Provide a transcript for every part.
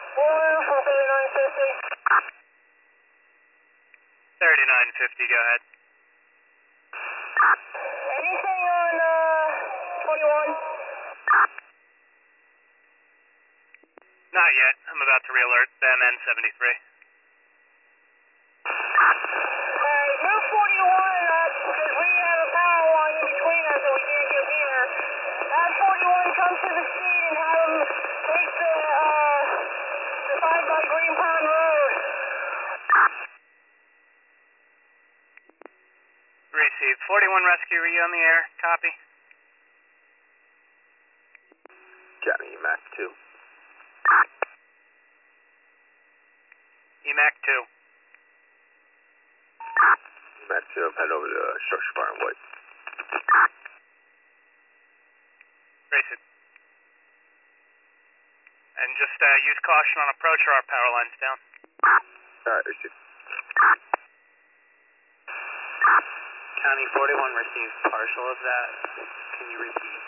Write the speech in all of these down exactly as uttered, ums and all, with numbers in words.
One for thirty-nine fifty. thirty-nine fifty, go ahead. Anything on uh, twenty-one? Not yet. I'm about to re-alert them and seventy-three. Alright, move forty-one up because we have a power line in between us and we can't get near. Have forty-one come to the scene and have them take the, uh, the five by Green Pond Road. Received. forty-one rescue, are you on the air? Copy. Johnny, Mac two. E MAC two. Mac two, I'm heading over to uh, Structure Fire and White. Race it. And just uh, use caution on approach or our power line's down. Alright, received. County forty-one received partial of that. Can you repeat?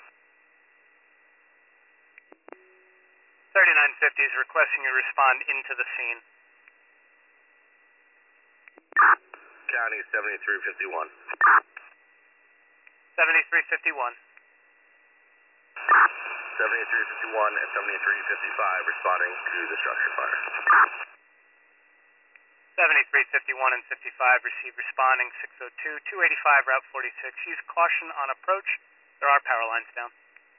thirty-nine fifty is requesting you respond into the scene. County seventy-three fifty-one. seventy-three fifty-one. seventy-three fifty-one and seventy-three fifty-five responding to the structure fire. seventy-three fifty-one and fifty-five receive responding six oh two, two eighty-five, Route forty-six. Use caution on approach. There are power lines down.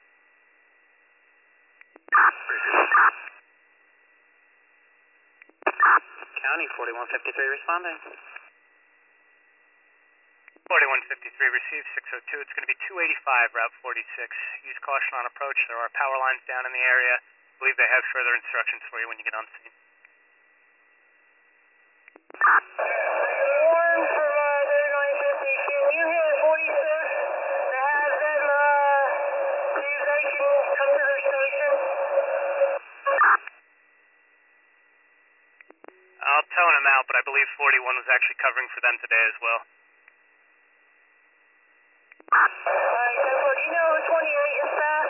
County forty-one fifty-three responding. forty-one fifty-three receive six oh two. It's going to be two eighty-five, Route forty-six. Use caution on approach. There are power lines down in the area. I believe they have further instructions for you when you get on scene. Warren from uh, thirty-nine fifty, can you hit forty-six to have them uh, see if they can come to their station? I'll tone them out, but I believe forty-one was actually covering for them today as well. Alright, that's what, you know twenty-eight is that?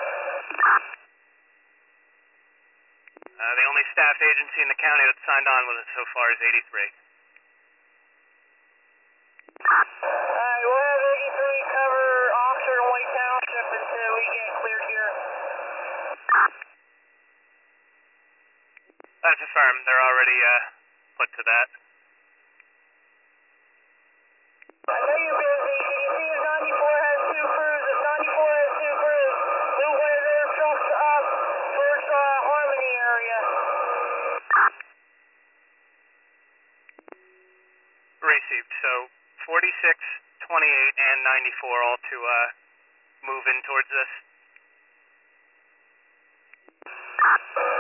Uh, the only staff agency in the county that's signed on with it so far is eighty-three. Alright, we'll have eighty-three cover Oxford and White Township until we get cleared here. That's affirmed. They're already uh, put to that. I know you're busy. Can you see if ninety-four has two crews? If ninety-four has two crews, move one of their trucks up towards uh, Harmony area. Received. So forty-six, twenty-eight, and ninety-four all to uh, move in towards this.